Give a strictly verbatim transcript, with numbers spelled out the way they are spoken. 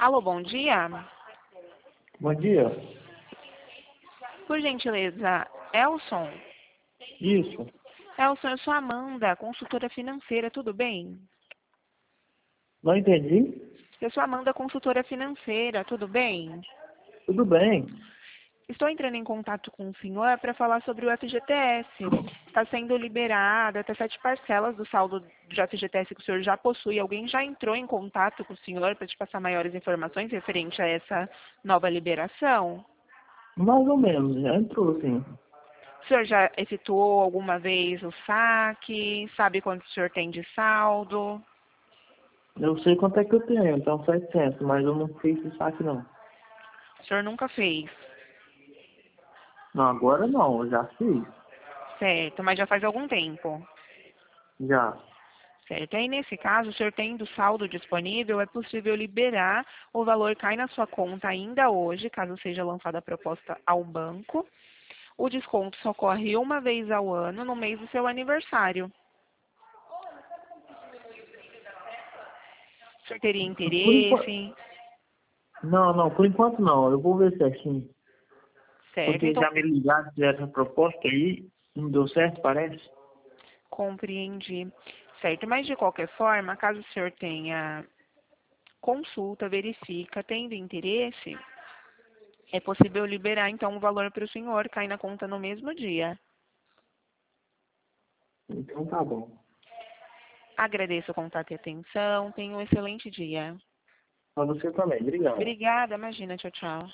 Alô, bom dia. Bom dia. Por gentileza, Elson? Isso. Elson, eu sou Amanda, consultora financeira, tudo bem? Não entendi? Eu sou Amanda, consultora financeira, tudo bem? Tudo bem. Estou entrando em contato com o senhor para falar sobre o F G T S. Está sendo liberado até sete parcelas do saldo do F G T S que o senhor já possui. Alguém já entrou em contato com o senhor para te passar maiores informações referente a essa nova liberação? Mais ou menos, já entrou, sim. O senhor já efetuou alguma vez o saque? Sabe quanto o senhor tem de saldo? Eu sei quanto é que eu tenho, então setecentos, mas eu não fiz esse saque não. O senhor nunca fez? Não, agora não, eu já fiz. Certo, mas já faz algum tempo. Já. Certo. Aí, nesse caso, o senhor tendo saldo disponível, é possível liberar, o valor cai na sua conta ainda hoje, caso seja lançada a proposta ao banco. O desconto só ocorre uma vez ao ano, no mês do seu aniversário. O senhor teria Por enquanto... interesse? Não, não, por enquanto não. Eu vou ver certinho. Certo, Porque então já me ligaram, fizeram essa proposta aí, não deu certo, parece. compreendi. Certo, mas de qualquer forma, caso o senhor tenha consulta, verifica, tendo interesse, é possível liberar então o valor para o senhor, cai na conta no mesmo dia. Então tá bom. Agradeço o contato e atenção. Tenha um excelente dia. Pra você também, obrigado. Obrigada, imagina. Tchau, tchau.